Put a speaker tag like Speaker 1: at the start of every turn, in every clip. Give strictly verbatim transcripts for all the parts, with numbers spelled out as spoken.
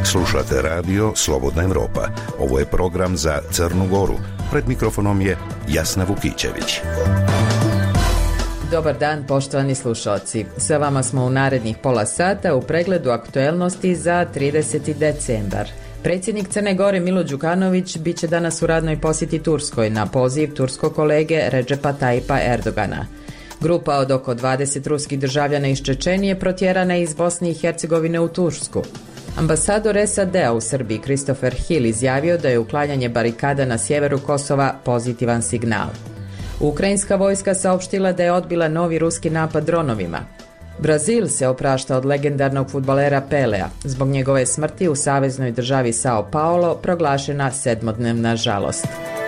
Speaker 1: Slušate radio Slobodna Evropa. Ovo je program za Crnu Goru. Pred mikrofonom je Jasna Vukićević.
Speaker 2: Dobar dan, poštovani slušalci. Sa vama smo u narednih pola sata u pregledu aktuelnosti za trideseti decembar. Predsjednik Crne Gore Milo Đukanović bit će danas u radnoj posjeti Turskoj na poziv turskog kolege Redžepa Tajipa Erdogana. Grupa od oko dvadeset ruskih državljana iz Čečenije protjerana je iz Bosne i Hercegovine u Tursku. Ambasador S A D-a u Srbiji Christopher Hill izjavio da je uklanjanje barikada na sjeveru Kosova pozitivan signal. Ukrajinska vojska saopštila da je odbila novi ruski napad dronovima. Brazil se oprašta od legendarnog fudbalera Pelea. Zbog njegove smrti u saveznoj državi Sao Paulo proglašena sedmodnevna žalost.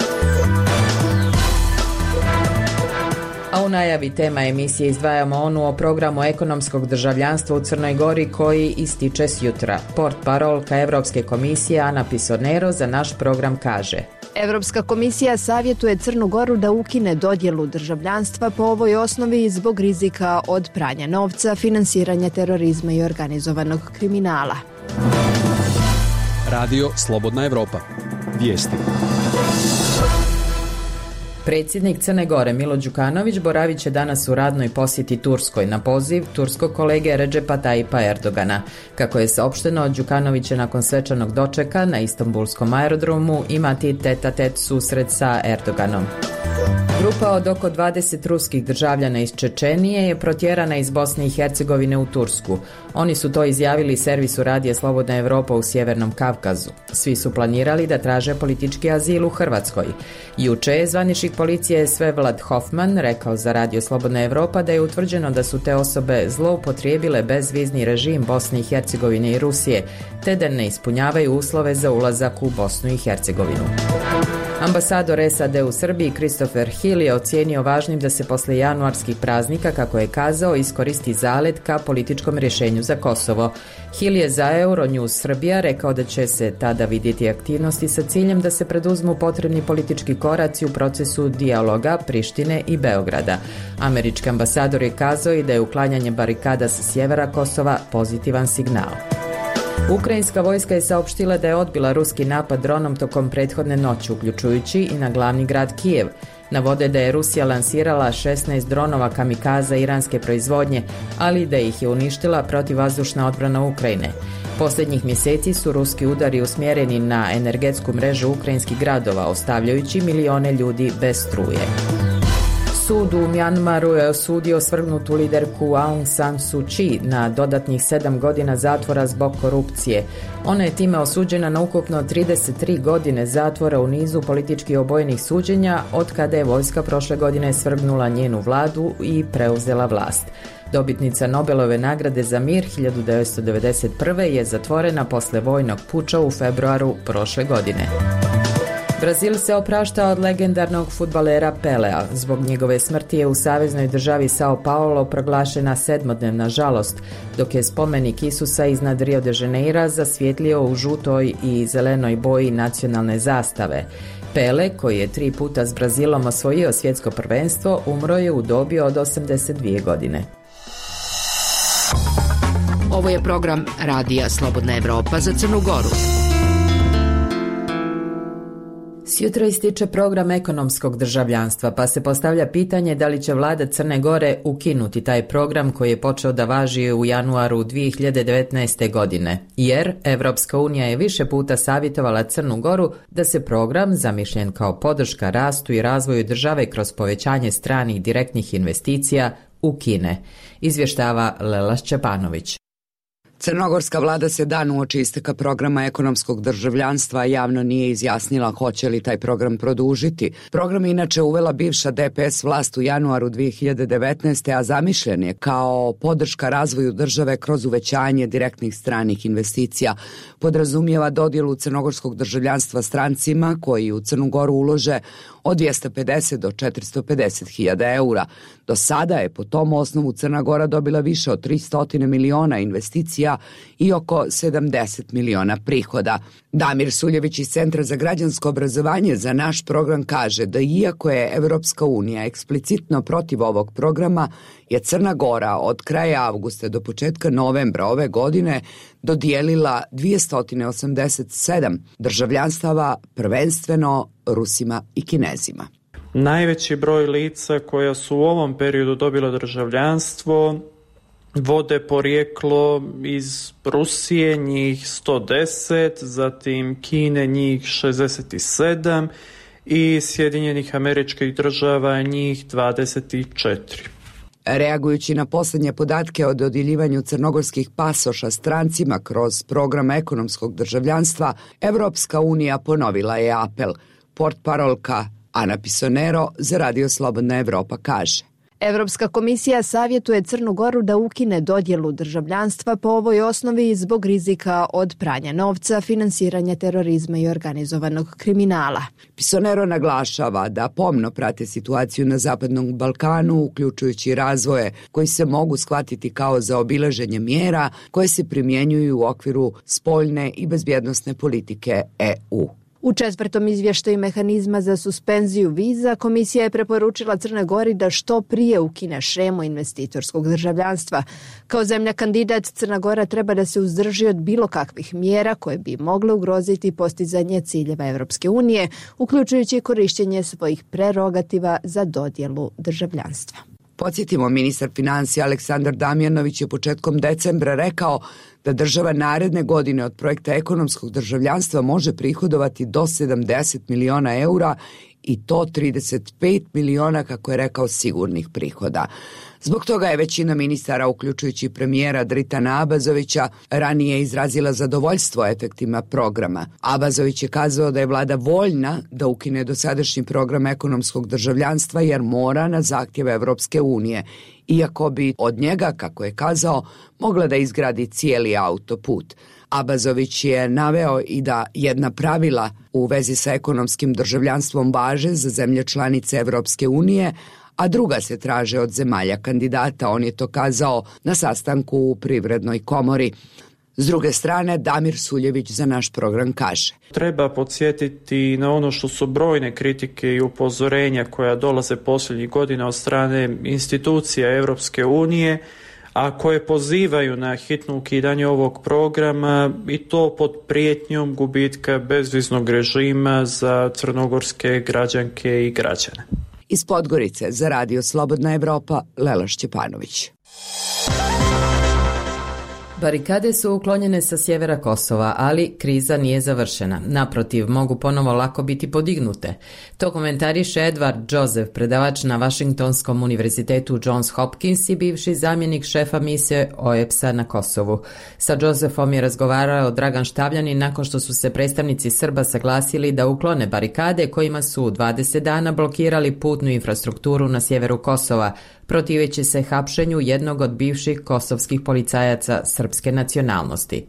Speaker 2: A u najavi tema emisije izdvajamo onu o programu ekonomskog državljanstva u Crnoj Gori koji ističe s jutra. Portparolka Evropske komisije Ana Pisonero za naš program kaže:
Speaker 3: Evropska komisija savjetuje Crnu Goru da ukine dodjelu državljanstva po ovoj osnovi zbog rizika od pranja novca, finansiranja terorizma i organizovanog kriminala.
Speaker 4: Radio Slobodna Evropa. Vijesti.
Speaker 2: Predsjednik Crne Gore Milo Đukanović boravit će danas u radnoj posjeti Turskoj na poziv turskog kolege Redžepa Tajipa Erdogana. Kako je saopšteno, Đukanović će nakon svečanog dočeka na Istanbulskom aerodromu imati tet-a-tet susret sa Erdoganom. Grupa od oko dvadeset ruskih državljana iz Čečenije je protjerana iz Bosne i Hercegovine u Tursku. Oni su to izjavili servisu radija Slobodna Evropa u Sjevernom Kavkazu. Svi su planirali da traže politički azil u Hrvatskoj. Juče je zvaničnik policije Svevlad Hoffman rekao za radio Slobodna Evropa da je utvrđeno da su te osobe zloupotrijebile bezvizni režim Bosne i Hercegovine i Rusije, te da ne ispunjavaju uslove za ulazak u Bosnu i Hercegovinu. Ambasador S A D u Srbiji Christopher Hill je ocijenio važnim da se posle januarskih praznika, kako je kazao, iskoristi zalet ka političkom rješenju za Kosovo. Hill je za Euronews Srbija rekao da će se tada vidjeti aktivnosti sa ciljem da se preduzmu potrebni politički koraci u procesu dijaloga Prištine i Beograda. Američki ambasador je kazao i da je uklanjanje barikada sa sjevera Kosova pozitivan signal. Ukrajinska vojska je saopštila da je odbila ruski napad dronom tokom prethodne noći, uključujući i na glavni grad Kijev. Navode da je Rusija lansirala šesnaest dronova kamikaza iranske proizvodnje, ali da ih je uništila protivvazdušna odbrana Ukrajine. Posljednjih mjeseci su ruski udari usmjereni na energetsku mrežu ukrajinskih gradova, ostavljajući milione ljudi bez struje. Sud u Mjanmaru je osudio svrgnutu liderku Aung San Suu Kyi na dodatnih sedam godina zatvora zbog korupcije. Ona je time osuđena na ukupno trideset tri godine zatvora u nizu politički obojenih suđenja od kada je vojska prošle godine svrgnula njenu vladu i preuzela vlast. Dobitnica Nobelove nagrade za mir hiljadu devetsto devedeset prve je zatvorena posle vojnog puča u februaru prošle godine. Brazil se oprašta od legendarnog fudbalera Pelea. Zbog njegove smrti je u saveznoj državi Sao Paulo proglašena sedmodnevna žalost, dok je spomenik Isusa iznad Rio de Janeira zasvjetlio u žutoj i zelenoj boji nacionalne zastave. Pele, koji je tri puta s Brazilom osvojio svjetsko prvenstvo, umro je u dobi od osamdeset dvije godine.
Speaker 5: Ovo je program Radija Slobodna Evropa za Crnu Goru.
Speaker 2: Sjutra ističe program ekonomskog državljanstva, pa se postavlja pitanje da li će vlada Crne Gore ukinuti taj program koji je počeo da važi u januaru dvije hiljade devetnaeste. godine, jer Evropska unija je više puta savjetovala Crnu Goru da se program, zamišljen kao podrška rastu i razvoju države kroz povećanje stranih direktnih investicija, ukine, izvještava Lela Šćepanović.
Speaker 6: Crnogorska vlada se dan uoči isteka programa ekonomskog državljanstva javno nije izjasnila hoće li taj program produžiti. Program je inače uvela bivša D P S vlast u januaru dvije hiljade devetnaeste. a zamišljen je kao podrška razvoju države kroz uvećanje direktnih stranih investicija. Podrazumijeva dodjelu crnogorskog državljanstva strancima koji u Crnu Goru ulože od dvjesto pedeset do četiristo pedeset hiljada eura. Do sada je po tom osnovu Crna Gora dobila više od tristo miliona investicija i oko sedamdeset miliona prihoda. Damir Suljević iz Centra za građansko obrazovanje za naš program kaže da iako je Evropska unija eksplicitno protiv ovog programa, je Crna Gora od kraja avgusta do početka novembra ove godine dodijelila dvjesto osamdeset sedam državljanstava, prvenstveno Rusima i Kinezima.
Speaker 7: Najveći broj lica koja su u ovom periodu dobila državljanstvo vode porijeklo iz Rusije, njih sto deset, zatim Kine, njih šezdeset sedam i Sjedinjenih Američkih Država, njih dvadeset četiri.
Speaker 6: Reagujući na posljednje podatke o dodjeljivanju crnogorskih pasoša strancima kroz program ekonomskog državljanstva, Evropska unija ponovila je apel. Portparolka Ana Pisonero za Radio Slobodna Evropa kaže:
Speaker 3: Evropska komisija savjetuje Crnu Goru da ukine dodjelu državljanstva po ovoj osnovi zbog rizika od pranja novca, finansiranja terorizma i organizovanog kriminala.
Speaker 6: Pisonero naglašava da pomno prate situaciju na Zapadnom Balkanu, uključujući razvoje koji se mogu shvatiti kao zaobilaženje mjera koje se primjenjuju u okviru spoljne i bezbjednosne politike E U.
Speaker 3: U četvrtom izvještaju mehanizma za suspenziju viza, komisija je preporučila Crnoj Gori da što prije ukine šemu investitorskog državljanstva. Kao zemlja kandidat, Crna Gora treba da se uzdrži od bilo kakvih mjera koje bi mogle ugroziti postizanje ciljeva Evropske unije, uključujući korištenje svojih prerogativa za dodjelu državljanstva.
Speaker 6: Podsjetimo, ministar financija Aleksandar Damjanović je početkom decembra rekao da država naredne godine od projekta ekonomskog državljanstva može prihodovati do sedamdeset miliona eura i to trideset pet miliona, kako je rekao, sigurnih prihoda. Zbog toga je većina ministara, uključujući premijera Dritana Abazovića, ranije izrazila zadovoljstvo efektima programa. Abazović je kazao da je vlada voljna da ukine dosadašnji program ekonomskog državljanstva jer mora na zahtjeve Evropske unije, iako bi od njega, kako je kazao, mogla da izgradi cijeli autoput. Abazović je naveo i da jedna pravila u vezi sa ekonomskim državljanstvom važe za zemlje članice Evropske unije, a druga se traže od zemalja kandidata. On je to kazao na sastanku u Privrednoj komori. S druge strane, Damir Suljević za naš program kaže:
Speaker 7: Treba podsjetiti na ono što su brojne kritike i upozorenja koja dolaze posljednjih godina od strane institucija Evropske unije, a koje pozivaju na hitno ukidanje ovog programa, i to pod prijetnjom gubitka bezviznog režima za crnogorske građanke i građane.
Speaker 6: Iz Podgorice za Radio Slobodna Evropa, Lela Šćepanović.
Speaker 2: Barikade su uklonjene sa sjevera Kosova, ali kriza nije završena. Naprotiv, mogu ponovo lako biti podignute. To komentariše Edward Joseph, predavač na Washingtonskom univerzitetu Johns Hopkins i bivši zamjenik šefa misije O E P S-a na Kosovu. Sa Josephom je razgovarao Dragan Štavljanin nakon što su se predstavnici Srba saglasili da uklone barikade kojima su dvadeset dana blokirali putnu infrastrukturu na sjeveru Kosova, protiveći se hapšenju jednog od bivših kosovskih policajaca srpske nacionalnosti.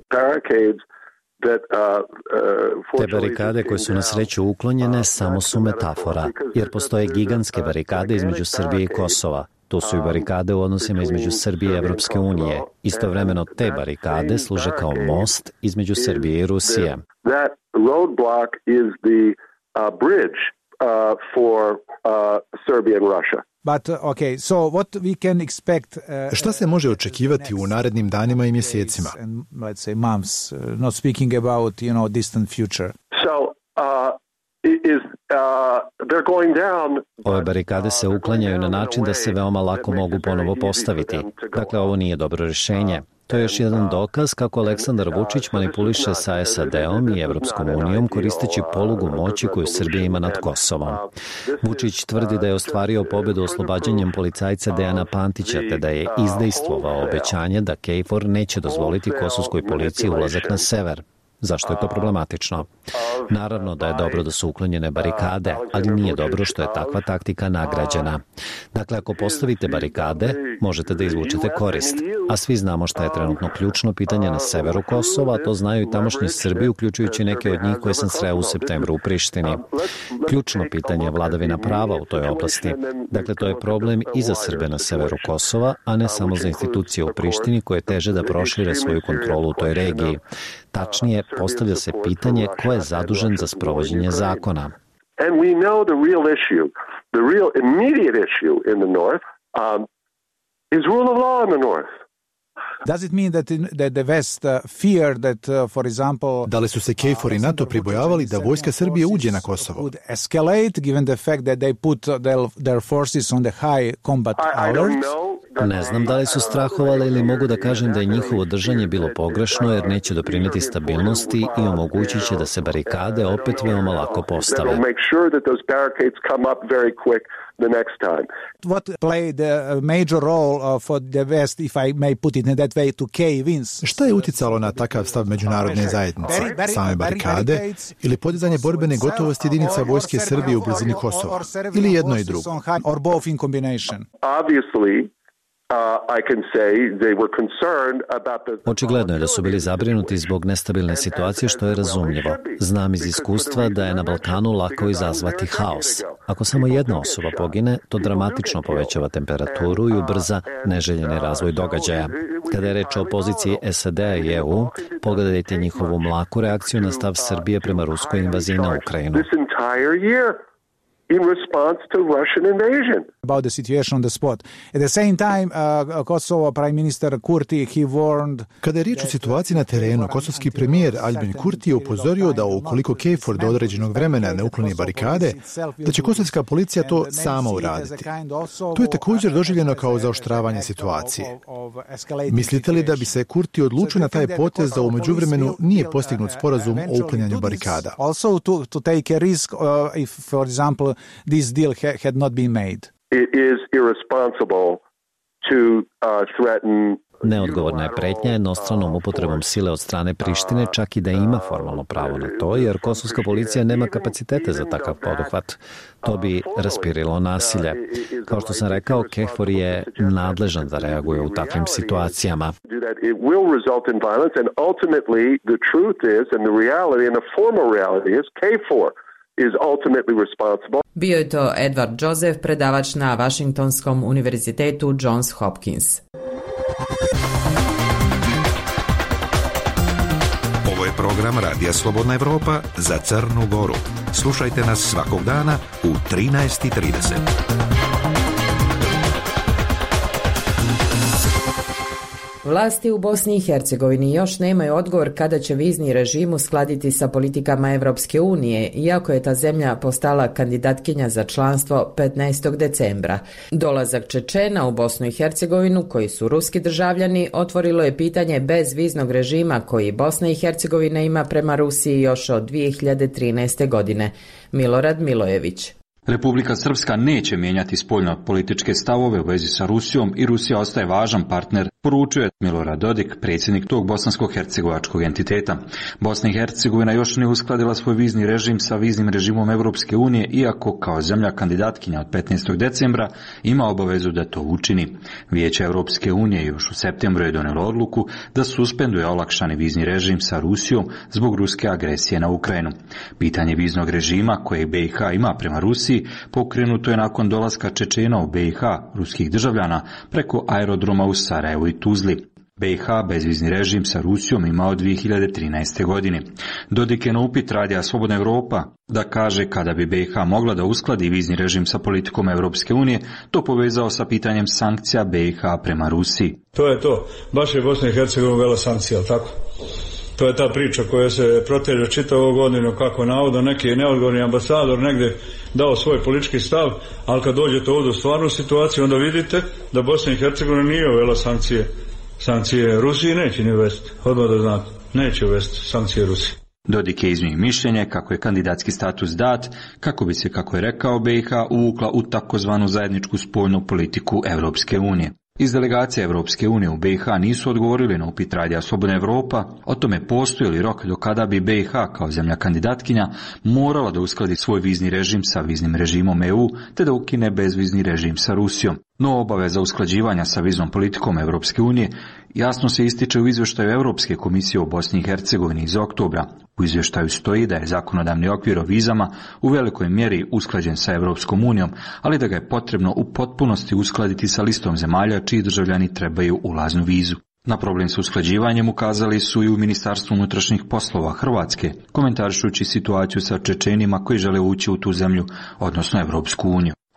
Speaker 8: Te barikade koje su na sreću uklonjene samo su metafora, jer postoje gigantske barikade između Srbije i Kosova. To su i barikade u odnosima između Srbije i Evropske unije. Istovremeno te barikade služe kao most između Srbije i Rusije.
Speaker 9: But, okay, so what we can expect, uh,
Speaker 10: Šta se može očekivati u narednim danima i mjesecima?
Speaker 9: And, let's say months, uh, not speaking about, you know, distant future.
Speaker 11: So, uh, is, uh, they're going down.
Speaker 8: Ove barikade se uklanjaju na način da se veoma lako mogu ponovo postaviti. Dakle, ovo nije dobro rješenje. To je još jedan dokaz kako Aleksandar Vučić manipuliše sa S A D-om i Evropskom unijom koristeći polugu moći koju Srbija ima nad Kosovom. Vučić tvrdi da je ostvario pobedu oslobađanjem policajca Dejana Pantića, te da je izdejstvovao obećanje da KFOR neće dozvoliti kosovskoj policiji ulazak na sever. Zašto je to problematično? Naravno da je dobro da su uklonjene barikade, ali nije dobro što je takva taktika nagrađena. Dakle, ako postavite barikade, možete da izvučete korist. A svi znamo šta je trenutno ključno pitanje na severu Kosova, a to znaju i tamošnji Srbi, uključujući neke od njih koje sam sreo u septembru u Prištini. Ključno pitanje je vladavina prava u toj oblasti. Dakle, to je problem i za Srbe na severu Kosova, a ne samo za institucije u Prištini koje teže da prošire svoju kontrolu u toj regiji. Tačnije, postavlja se pitanje ko je zadužen za sprovođenje zakona.
Speaker 11: And we know the real issue, the real immediate issue in the north um, is rule of law in the north.
Speaker 9: Does it mean that, in, that the West uh, feared that, uh, for example...
Speaker 10: Da li su se KFOR i NATO pribojavali da vojska Srbije uđe na Kosovo?
Speaker 9: Would escalate, given the fact that they put their, their forces on the high combat alert?
Speaker 8: Ne znam da li su strahovali ili mogu da kažem da je njihovo držanje bilo pogrešno jer neće doprinijeti stabilnosti i omogućit će da se barikade opet veoma lako postave.
Speaker 9: What played a major role for the West, if I may put it in that way, to cave-ins?
Speaker 10: Šta je uticalo na takav stav međunarodne zajednice? Same barikade ili podizanje borbene gotovosti jedinica vojske Srbije u blizini Kosova? Ili jedno i drugo?
Speaker 9: Or both in combination?
Speaker 11: Obviously,
Speaker 8: Očigledno je da su bili zabrinuti zbog nestabilne situacije, što je razumljivo. Znam iz iskustva da je na Balkanu lako izazvati haos. Ako samo jedna osoba pogine, to dramatično povećava temperaturu i ubrza neželjeni razvoj događaja. Kada je reč o poziciji S A D-a i E U, pogledajte njihovu mlaku reakciju na stav Srbije prema ruskoj invaziji na Ukrajinu.
Speaker 11: In response to Russian invasion.
Speaker 9: About the situation on the spot. At the same time, uh, Kosovo Prime Minister Kurti, he warned...
Speaker 10: Kada je riječ o situaciji na terenu, kosovski premijer Albin Kurti je upozorio da ukoliko KFOR do određenog vremena ne ukloni barikade, da će kosovska policija to sama uraditi. To je također doživljeno kao zaoštravanje situacije. Mislite li da bi se Kurti odlučio na taj potez da u međuvremenu nije postignut sporazum o uklanjanju barikada?
Speaker 9: Also to, to take a risk uh, if, for example, this deal ha- had not been made.
Speaker 11: It is irresponsible to uh, threaten.
Speaker 8: Neodgovorna je pretnja jednostranom upotrebom sile od strane Prištine, čak i da ima formalno pravo na to, jer kosovska policija nema kapacitete za takav poduhvat. To bi raspirilo nasilje. Kao što sam rekao, KFOR je nadležan da reaguje u takvim situacijama.
Speaker 11: It will result in violence, and ultimately the truth is, and the reality, and the formal reality is, KFOR is ultimately responsible.
Speaker 2: Bio je to Edward Joseph, predavač na Washingtonskom univerzitetu Johns Hopkins.
Speaker 1: Ovo je program Radija Slobodna Evropa za Crnu Goru. Slušajte nas svakog dana u trinaest i trideset.
Speaker 2: Vlasti u Bosni i Hercegovini još nemaju odgovor kada će vizni režim uskladiti sa politikama Evropske unije, iako je ta zemlja postala kandidatkinja za članstvo petnaestog decembra. Dolazak Čečena u Bosnu i Hercegovinu, koji su ruski državljani, otvorilo je pitanje bez viznog režima koji Bosna i Hercegovina ima prema Rusiji još od dvije hiljade trinaeste. godine. Milorad Milojević.
Speaker 12: Republika Srpska neće mijenjati spoljno-političke stavove u vezi sa Rusijom i Rusija ostaje važan partner, poručuje Milorad Dodik, predsjednik tog bosansko-hercegovačkog entiteta. Bosna i Hercegovina još nije uskladila svoj vizni režim sa viznim režimom Evropske unije, iako kao zemlja kandidatkinja od petnaestog decembra ima obavezu da to učini. Vijeće Evropske unije još u septembru je donijelo odluku da suspenduje olakšani vizni režim sa Rusijom zbog ruske agresije na Ukrajinu. Pitanje viznog režima koje B i H ima prema Rusiji pokrenuto je nakon dolaska Čečena u B i H, ruskih državljana, preko aerodroma u Sarajevu i Tuzli. B i H bezvizni režim sa Rusijom ima od dvije hiljade trinaeste. godine. Dodik je na upit Radija Slobodna Evropa da kaže kada bi B i H mogla da uskladi vizni režim sa politikom Evropske unije, to povezao sa pitanjem sankcija B i H prema Rusiji.
Speaker 13: To je to. Baš je Bosna i Hercegovina uvela sankcija, ali tako? To je ta priča koja se proteže čitavu godinu, kako navodno neki neodgovorni ambasador negdje dao svoj politički stav, ali kad dođete ovdje u stvarnu situaciju, onda vidite da Bosna i Hercegovina nije uvela sankcije. Sankcije Rusiji neće ni uvesti, odmah da znate, neće uvesti sankcije Rusiji.
Speaker 12: Dodik je iznio mišljenje kako je kandidatski status dat, kako bi se, kako je rekao, B i H uvukla u takozvanu zajedničku spoljnu politiku Evropske unije. Iz delegacije Evropske unije u B i H nisu odgovorili na upit Radija Slobodna Evropa o tome postoji li rok do kada bi B i H kao zemlja kandidatkinja morala da uskladi svoj vizni režim sa viznim režimom E U te da ukine bezvizni režim sa Rusijom. No obaveza usklađivanja sa viznom politikom Evropske unije jasno se ističe u izvještaju Europske komisije u Bosni i Hercegovini iz oktobra. U izvještaju stoji da je zakonodavni okvir o vizama u velikoj mjeri usklađen sa Evropskom unijom, ali da ga je potrebno u potpunosti uskladiti sa listom zemalja čiji državljani trebaju ulaznu vizu. Na problem s usklađivanjem ukazali su i u Ministarstvu unutrašnjih poslova Hrvatske, komentarišući situaciju sa Čečenima koji žele ući u tu zemlju, odnosno Evropsku uniju.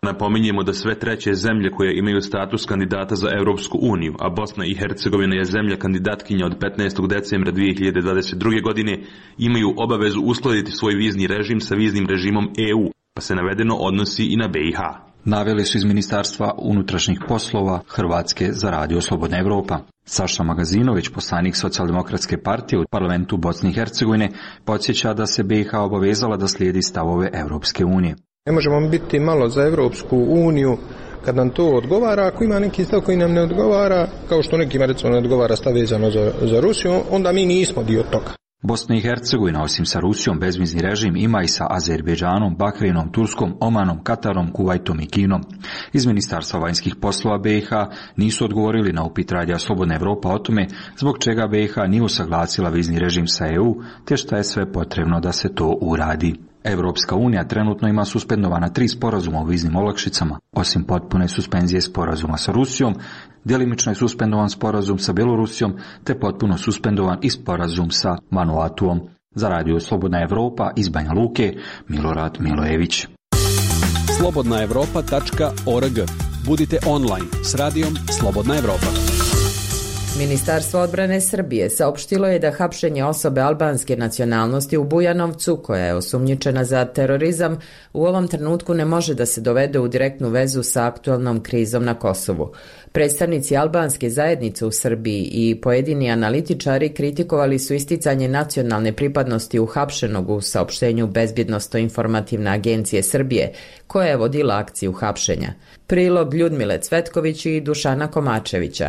Speaker 14: Napominjemo da sve treće zemlje koje imaju status kandidata za Europsku uniju, a Bosna i Hercegovina je zemlja kandidatkinja od petnaestog decembra dvije hiljade dvadeset druge. godine, imaju obavezu uskladiti svoj vizni režim sa viznim režimom E U, pa se navedeno odnosi i na B i H.
Speaker 12: Naveli su iz Ministarstva unutrašnjih poslova Hrvatske za Radio Slobodna Evropa. Saša Magazinović, poslanik Socijaldemokratske partije u parlamentu Bosne i Hercegovine, podsjeća da se B i H obavezala da slijedi stavove Europske unije.
Speaker 15: Ne možemo biti malo za Europsku uniju kad nam to odgovara, ako ima neki stav koji nam ne odgovara, kao što nekima recimo ne odgovara stav vezano za, za Rusiju, onda mi nismo dio toga.
Speaker 12: Bosna i Hercegovina osim sa Rusijom bezvizni režim ima i sa Azerbejdžanom, Bahreinom, Turskom, Omanom, Katarom, Kuvajtom i Kinom. Iz Ministarstva vanjskih poslova B i H nisu odgovorili na upit Radija Slobodna Evropa o tome zbog čega B i H nije usaglasila vizni režim sa E U, te šta je sve potrebno da se to uradi. Evropska unija trenutno ima suspendovana tri sporazuma o viznim olakšicama. Osim potpune suspenzije sporazuma sa Rusijom, djelimično je suspendovan sporazum sa Belorusijom, te potpuno suspendovan i sporazum sa Vanuatuom. Za Radio Slobodna Evropa iz Banja Luke, Milorad Milojević.
Speaker 4: slobodna evropa tačka org. Budite online s radijom Slobodna Evropa.
Speaker 2: Ministarstvo odbrane Srbije saopštilo je da hapšenje osobe albanske nacionalnosti u Bujanovcu, koja je osumnjičena za terorizam, u ovom trenutku ne može da se dovede u direktnu vezu sa aktualnom krizom na Kosovu. Predstavnici albanske zajednice u Srbiji i pojedini analitičari kritikovali su isticanje nacionalne pripadnosti uhapšenog u saopštenju Bezbjednosno-informativne agencije Srbije, koja je vodila akciju hapšenja. Prilog Ljudmile Cvetković i Dušana Komačevića.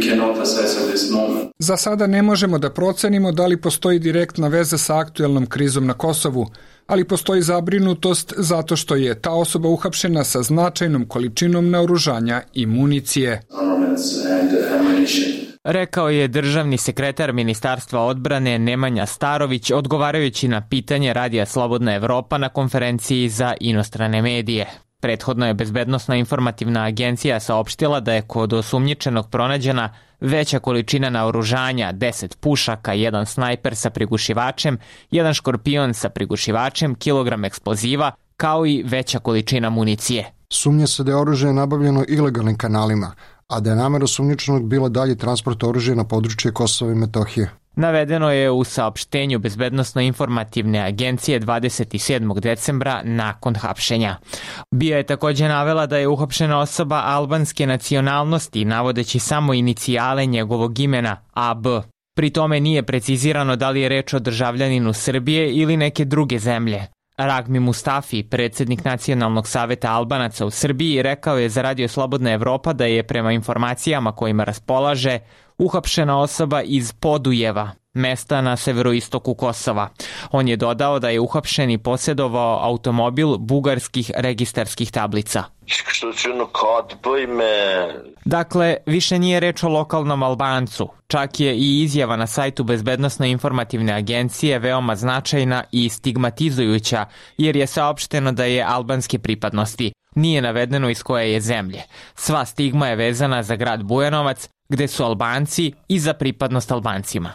Speaker 16: Za sada ne možemo da procenimo da li postoji direktna veza sa aktuelnom krizom na Kosovu, ali postoji zabrinutost zato što je ta osoba uhapšena sa značajnom količinom naoružanja i municije.
Speaker 17: Rekao je državni sekretar Ministarstva odbrane Nemanja Starović odgovarajući na pitanje Radija Slobodna Evropa na konferenciji za inostrane medije. Prethodno je Bezbednosna informativna agencija saopštila da je kod osumnjičenog pronađena veća količina naoružanja, deset pušaka, jedan snajper sa prigušivačem, jedan škorpion sa prigušivačem, kilogram eksploziva, kao i veća količina municije.
Speaker 18: Sumnje se da je oružje nabavljeno ilegalnim kanalima, a da je namera osumnjičenog bila dalji transport oružja na područje Kosova i Metohije.
Speaker 17: Navedeno je u saopštenju Bezbednosno-informativne agencije dvadeset sedmog decembra nakon hapšenja. BIA je također navela da je uhapšena osoba albanske nacionalnosti, navodeći samo inicijale njegovog imena A B. Pri tome nije precizirano da li je reč o državljaninu Srbije ili neke druge zemlje. Ragmi Mustafi, predsjednik Nacionalnog saveta Albanaca u Srbiji, rekao je za Radio Slobodna Evropa da je prema informacijama kojima raspolaže uhapšena osoba iz Podujeva, mesta na severoistoku Kosova. On je dodao da je uhapšeni posjedovao automobil bugarskih registarskih tablica. Dakle, više nije reč o lokalnom Albancu. Čak je i izjava na sajtu Bezbednosno-informativne agencije veoma značajna i stigmatizujuća, jer je saopšteno da je albanske pripadnosti. Nije navedeno iz koje je zemlje. Sva stigma je vezana za grad Bujanovac, gde su Albanci i za pripadnost Albancima.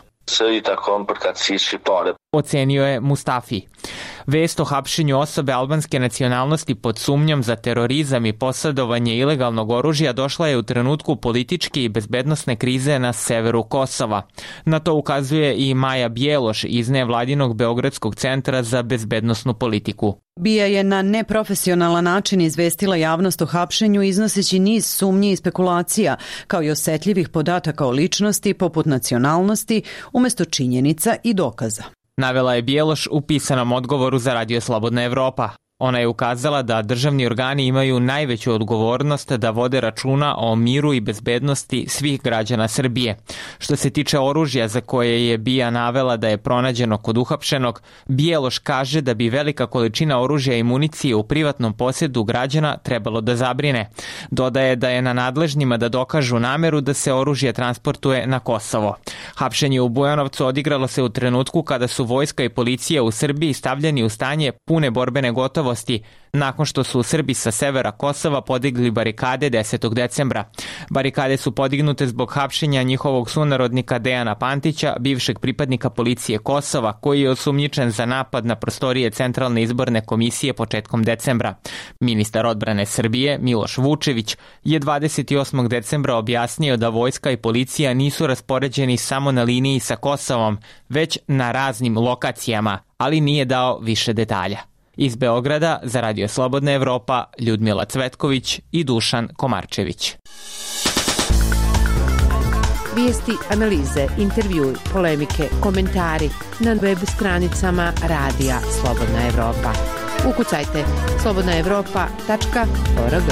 Speaker 17: Ocenio je Mustafi. Vest o hapšenju osobe albanske nacionalnosti pod sumnjom za terorizam i posjedovanje ilegalnog oružja došla je u trenutku političke i bezbednosne krize na severu Kosova. Na to ukazuje i Maja Bjeloš iz nevladinog Beogradskog centra za bezbednosnu politiku.
Speaker 19: BIA je na neprofesionalan način izvestila javnost o hapšenju iznoseći niz sumnji i spekulacija, kao i osetljivih podataka o ličnosti poput nacionalnosti, umjesto činjenica i dokaza.
Speaker 17: Navela je Bjeloš u pisanom odgovoru za Radio Slobodna Evropa. Ona je ukazala da državni organi imaju najveću odgovornost da vode računa o miru i bezbednosti svih građana Srbije. Što se tiče oružja za koje je BIA navela da je pronađeno kod uhapšenog, Bjeloš kaže da bi velika količina oružja i municije u privatnom posjedu građana trebalo da zabrine. Dodaje da je na nadležnima da dokažu nameru da se oružje transportuje na Kosovo. Hapšenje u Bujanovcu odigralo se u trenutku kada su vojska i policija u Srbiji stavljeni u stanje pune borbene gotovosti nakon što su Srbi sa severa Kosova podigli barikade desetog decembra. Barikade su podignute zbog hapšenja njihovog sunarodnika Dejana Pantića, bivšeg pripadnika policije Kosova, koji je osumnjičen za napad na prostorije Centralne izborne komisije početkom decembra. Ministar odbrane Srbije, Miloš Vučević, je dvadeset osmog decembra objasnio da vojska i policija nisu raspoređeni samo na liniji sa Kosovom, već na raznim lokacijama, ali nije dao više detalja. Iz Beograda za Radio Slobodna Evropa, Ljudmila Cvetković i Dušan Komarčević.
Speaker 20: Vijesti, analize, intervjui, polemike, komentari na web stranicama Radija Slobodna Evropa. Ukucajte slobodna evropa tačka org.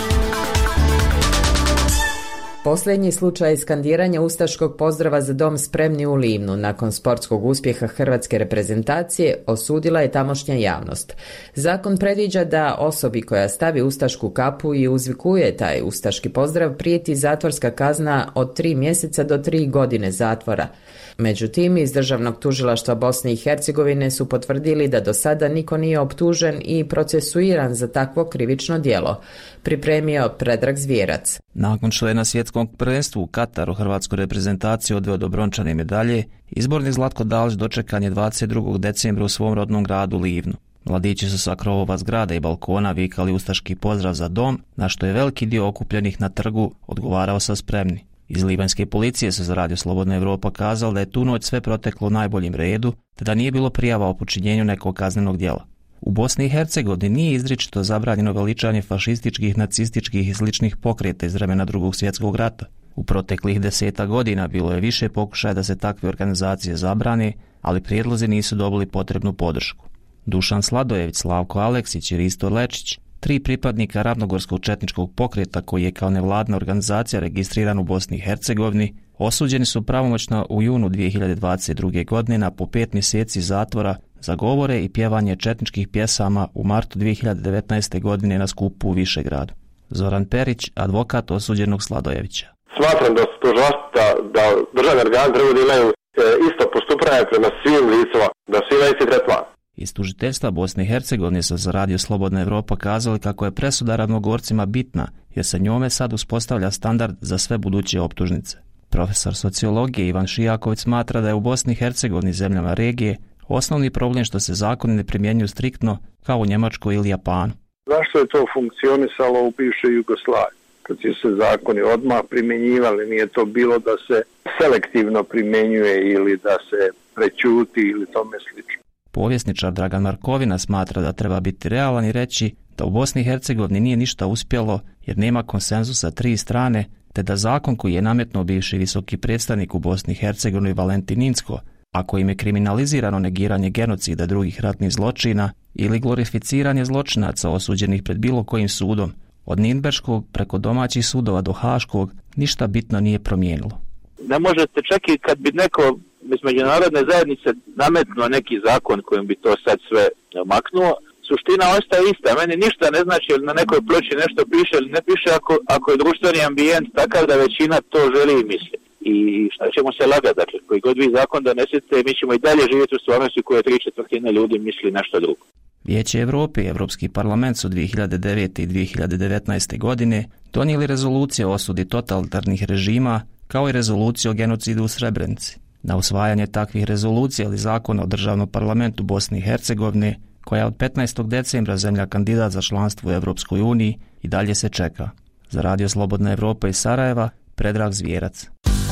Speaker 2: Posljednji slučaj skandiranja ustaškog pozdrava za dom spremni u Livnu nakon sportskog uspjeha hrvatske reprezentacije osudila je tamošnja javnost. Zakon predviđa da osobi koja stavi ustašku kapu i uzvikuje taj ustaški pozdrav prijeti zatvorska kazna od tri mjeseca do tri godine zatvora. Međutim, iz Državnog tužilaštva Bosne i Hercegovine su potvrdili da do sada niko nije optužen i procesuiran za takvo krivično djelo. Pripremio Predrag Zvjerac.
Speaker 21: Nakon što je na svjetskom prvenstvu u Kataru hrvatsku reprezentaciju odveo do brončane medalje, izbornik Zlatko Dalić dočekan je dvadeset drugog decembra u svom rodnom gradu Livnu. Mladići su sa krovova zgrada i balkona vikali ustaški pozdrav za dom, na što je veliki dio okupljenih na trgu odgovarao sa spremni. Iz libanjske policije su za Radio Slobodna Evropa kazali da je tu noć sve proteklo u najboljem redu, te da nije bilo prijava o počinjenju nekog kaznenog djela. U Bosni i Hercegovini nije izričito zabranjeno veličanje fašističkih, nacističkih i sličnih pokreta iz vremena Drugog svjetskog rata. U proteklih deseta godina bilo je više pokušaja da se takve organizacije zabrane, ali prijedlozi nisu dobili potrebnu podršku. Dušan Sladojević, Slavko Aleksić i Risto Lečić, tri pripadnika Ravnogorskog četničkog pokreta koji je kao nevladna organizacija registriran u Bosni i Hercegovini, osuđeni su pravomoćno u junu dvije hiljade dvadeset druge. godine na po pet mjeseci zatvora za govore i pjevanje četničkih pjesama u martu dvije hiljade devetnaeste. godine na skupu u Višegradu. Zoran Perić, advokat osuđenog Sladojevića.
Speaker 22: Smatram da su to žasta, da državni organi treba da imaju isto postupanje prema svim licima, da svi imaju isti tretman.
Speaker 21: Iz tužiteljstva Bosne i Hercegovine su za Radio Slobodna Evropa kazali kako je presuda Ravnogorcima bitna, jer se njome sad uspostavlja standard za sve buduće optužnice. Profesor sociologije Ivan Šijaković smatra da je u Bosni i Hercegovini zemljama regije osnovni problem što se zakoni ne primjenjuju striktno kao u Njemačkoj ili Japanu.
Speaker 23: Zašto je to funkcionisalo u bivšoj Jugoslaviji? Kad su se zakoni odmah primjenjivali, nije to bilo da se selektivno primjenjuje ili da se prećuti ili tome slično.
Speaker 21: Povjesničar Dragan Markovina smatra da treba biti realan i reći da u Bosni i Hercegovini nije ništa uspjelo jer nema konsenzusa tri strane, te da zakon koji je nametnuo bivši visoki predstavnik u Bosni i Hercegovini Valentin Incko, a kojim je kriminalizirano negiranje genocida drugih ratnih zločina ili glorificiranje zločinaca osuđenih pred bilo kojim sudom, od Nirnberškog preko domaćih sudova do Haškog, ništa bitno nije promijenilo.
Speaker 24: Ne možete čak i kad bi neko iz međunarodne zajednice nametnuo neki zakon kojim bi to sad sve maknuo, suština ostaje ista. Meni ništa ne znači ili na nekoj ploči nešto piše ili ne piše ako, ako je društveni ambijent takav da većina to želi i misli. I šta ćemo se lagati, dakle, koji god vi zakon donesete, mi ćemo i dalje živjeti u stvarnosti u kojoj tri četvrtine ljudi misli nešto drugo.
Speaker 21: Vijeće Evrope i Evropski parlament su dvije hiljade devete. i dvije hiljade devetnaeste. godine donijeli rezolucije o osudi totalitarnih režima kao i rezoluciju o genocidu u Srebrenici. Na usvajanje takvih rezolucija ili zakona o državnom parlamentu Bosne i Hercegovine, koja je od petnaestog decembra zemlja kandidat za članstvo u Evropskoj uniji, i dalje se čeka. Za Radio Slobodna Evropa iz Sarajeva, Predrag Zvjerac.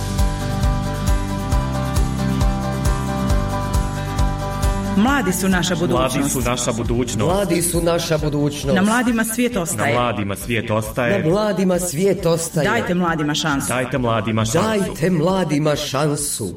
Speaker 25: Mladi su naša budućnost.
Speaker 26: Mladi su naša budućnost.
Speaker 27: Mladi su naša budućnost.
Speaker 25: Na mladima svijet ostaje.
Speaker 26: Na mladima svijet ostaje.
Speaker 27: Na mladima svijet ostaje.
Speaker 25: Dajte mladima šansu.
Speaker 26: Dajte mladima šansu.
Speaker 27: Dajte mladima šansu.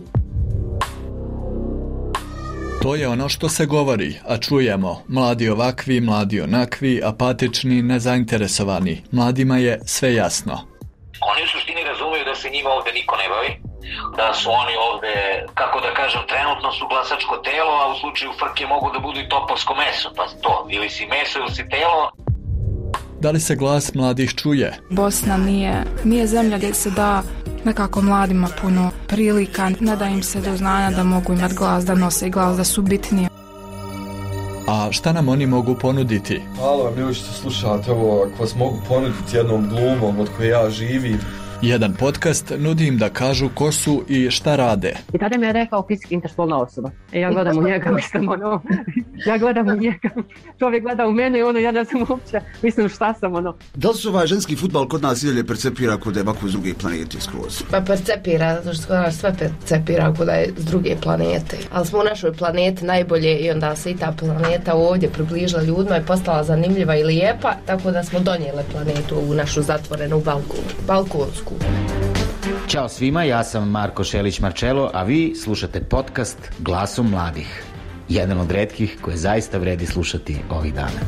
Speaker 28: To je ono što se govori, a čujemo. Mladi ovakvi, mladi onakvi, apatični, nezainteresovani. Mladima je sve jasno.
Speaker 29: Oni u suštini razumiju da se njima ovde niko ne bavi, da su oni ovde, kako da kažem, trenutno su glasačko telo, a u slučaju frke mogu da budu i topovsko meso, pa to, ili si meso ili si telo.
Speaker 28: Da li se glas mladih čuje?
Speaker 30: Bosna nije, nije zemlja gdje se da nekako mladima puno prilika, ne da im se do znanja da mogu imati glas, da nose glas, da su bitnije.
Speaker 28: A A šta nam oni mogu ponuditi?
Speaker 1: Hvala vam ljudi što slušate ovo, ako vas mogu ponuditi jednom glumom od koje ja živim.
Speaker 28: Jedan podcast nudi im da kažu ko su i šta rade.
Speaker 3: I tada mi je rekao fizički interspolna osoba. E ja gledam u njega, mislim ono, ja gledam u njega, čovjek gleda u mene i ono, ja ne znam uopće, mislim šta sam ono.
Speaker 5: Da li se ovaj ženski fudbal kod nas i dalje percepira kod da je ovako s druge planete skroz?
Speaker 6: Pa percepira, zato što kod nas sve percepira kod da je s druge planete. Ali smo u našoj planeti najbolje i onda se i ta planeta ovdje približila ljudima i postala zanimljiva i lijepa, tako da smo donijeli planetu u našu zatvorenu balkon, balkonsku.
Speaker 7: Ćao svima, ja sam Marko Šelić-Marčelo, a vi slušate podcast Glasom mladih. Jedan od retkih koje zaista vredi slušati ovih dana.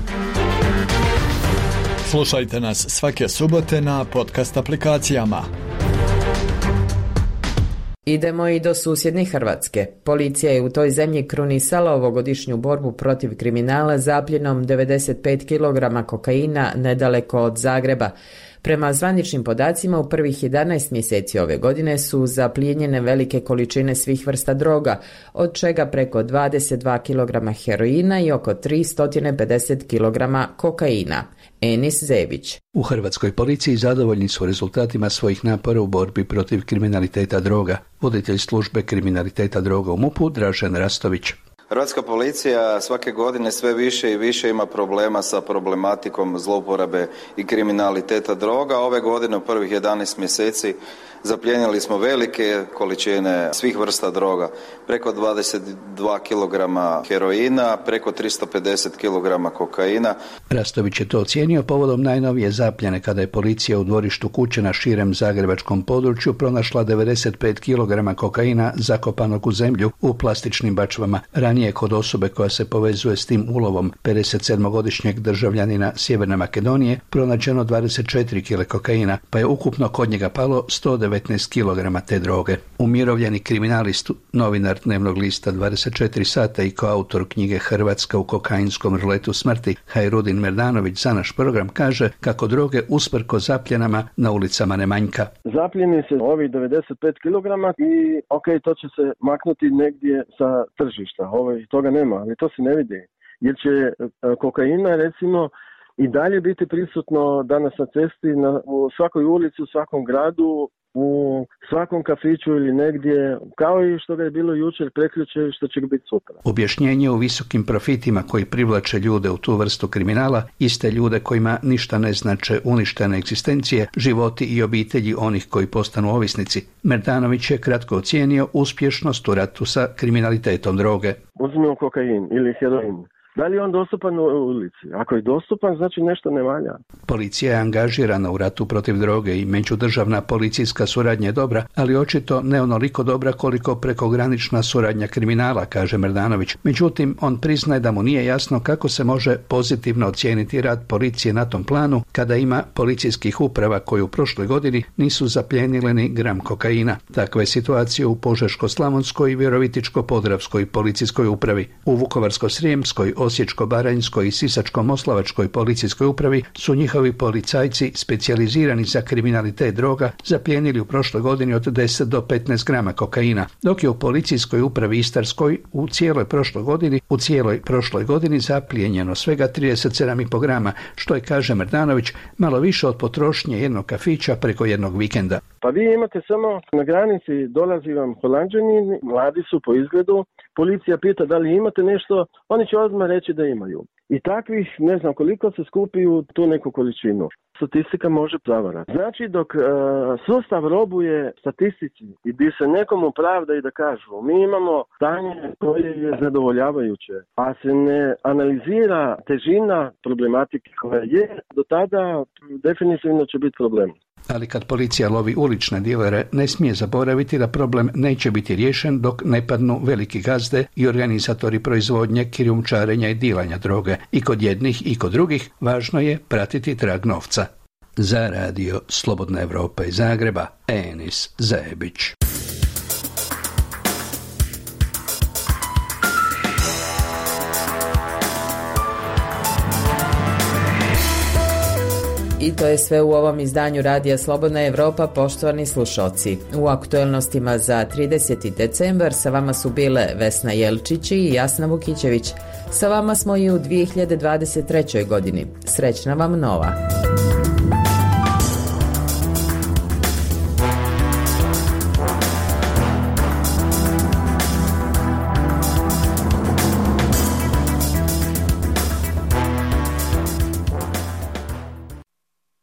Speaker 28: Slušajte nas svake subote na podcast aplikacijama.
Speaker 2: Idemo i do susjednih Hrvatske. Policija je u toj zemlji krunisala ovogodišnju borbu protiv kriminala zapljenom devedeset pet kilograma kokaina nedaleko od Zagreba. Prema zvaničnim podacima u prvih jedanaest mjeseci ove godine su zaplijenjene velike količine svih vrsta droga, od čega preko dvadeset dva kilograma heroina i oko tristo pedeset kilograma kokaina. Enis Zebić.
Speaker 8: U hrvatskoj policiji zadovoljni su rezultatima svojih napora u borbi protiv kriminaliteta droga. Voditelj službe kriminaliteta droga u MUP-u Dražen Rastović.
Speaker 9: Hrvatska policija svake godine sve više i više ima problema sa problematikom zlouporabe i kriminaliteta droga. Ove godine u prvih jedanaest mjeseci zaplijenili smo velike količine svih vrsta droga. Preko dvadeset dva kilograma heroina, preko tristo pedeset kilograma kokaina.
Speaker 8: Rastović je to ocijenio povodom najnovije zapljene kada je policija u dvorištu kuće na širem zagrebačkom području pronašla devedeset pet kilograma kokaina zakopanog u zemlju u plastičnim bačvama. Ranije kod osobe koja se povezuje s tim ulovom pedeset sedmogodišnjeg državljanina Sjeverne Makedonije pronađeno dvadeset četiri kile kokaina, pa je ukupno kod njega palo sto devetnaest kilograma te droge. Umirovljeni kriminalist, novinar dnevnog lista dvadeset četiri sata i koautor knjige Hrvatska u kokainskom ruletu smrti Hajrudin Merdanović za naš program kaže kako droge usprko zapljenama na ulicama ne manjka.
Speaker 10: Zapljeni se ovih devedeset pet kilograma i ok, to će se maknuti negdje sa tržišta. Ovo, toga nema, ali to se ne vidi. Jer će kokaina recimo i dalje biti prisutno danas na cesti, na, u svakoj ulici, u svakom gradu, u svakom kafiću ili negdje, kao i što ga je bilo jučer, prekjučer i što će biti sutra.
Speaker 8: Objašnjenje u visokim profitima koji privlače ljude u tu vrstu kriminala, iste ljude kojima ništa ne znače uništene egzistencije, životi i obitelji onih koji postanu ovisnici. Merdanović je kratko ocijenio uspješnost u ratu sa kriminalitetom droge.
Speaker 10: Uzmimo kokain ili heroin. Da li je on dostupan u ulici? Ako je dostupan, znači nešto ne valja.
Speaker 8: Policija je angažirana u ratu protiv droge i međudržavna policijska suradnja je dobra, ali očito ne onoliko dobra koliko prekogranična suradnja kriminala, kaže Merdanović. Međutim, on priznaje da mu nije jasno kako se može pozitivno ocijeniti rad policije na tom planu kada ima policijskih uprava koji u prošloj godini nisu zapljenile ni gram kokaina. Takva je situacija u Požeško-slavonskoj i Virovitičko-podravskoj policijskoj upravi. U Vukovarsko-srijemskoj, Osječko-baranjskoj i Sisačko-moslavačkoj policijskoj upravi su njihovi policajci specijalizirani za kriminalitet droga zaplijenili u prošloj godini od deset do petnaest grama kokaina, dok je u policijskoj upravi Istarskoj u cijeloj prošloj godini u cijeloj prošloj godini zaplijenjeno svega trideset sedam zarez pet grama, što je, kaže Merdanović, malo više od potrošnje jednog kafića preko jednog vikenda.
Speaker 10: Pa vi imate samo na granici, dolazi vam Holanđani, mladi su po izgledu, policija pita da li imate nešto, oni će odmah reći da imaju. I takvih, ne znam koliko se skupi u tu neku količinu. Statistika može zavarati. Znači dok uh, sustav robuje statistici i bi se nekomu pravda i da kažu mi imamo stanje koje je zadovoljavajuće, a se ne analizira težina problematike koja je, do tada definitivno će biti problem.
Speaker 8: Ali kad policija lovi ulične dilere, ne smije zaboraviti da problem neće biti riješen dok ne padnu veliki gazde i organizatori proizvodnje, krijumčarenja i dilanja droge. I kod jednih i kod drugih važno je pratiti trag novca. Za radio Slobodna Evropa iz Zagreba, Enis Zebić.
Speaker 2: I to je sve u ovom izdanju Radija Slobodna Evropa, poštovani slušalci. U aktuelnostima za trideseti decembar sa vama su bile Vesna Jelčić i Jasna Vukićević. Sa vama smo i u dvije hiljade dvadeset trećoj godini. Srećna vam nova!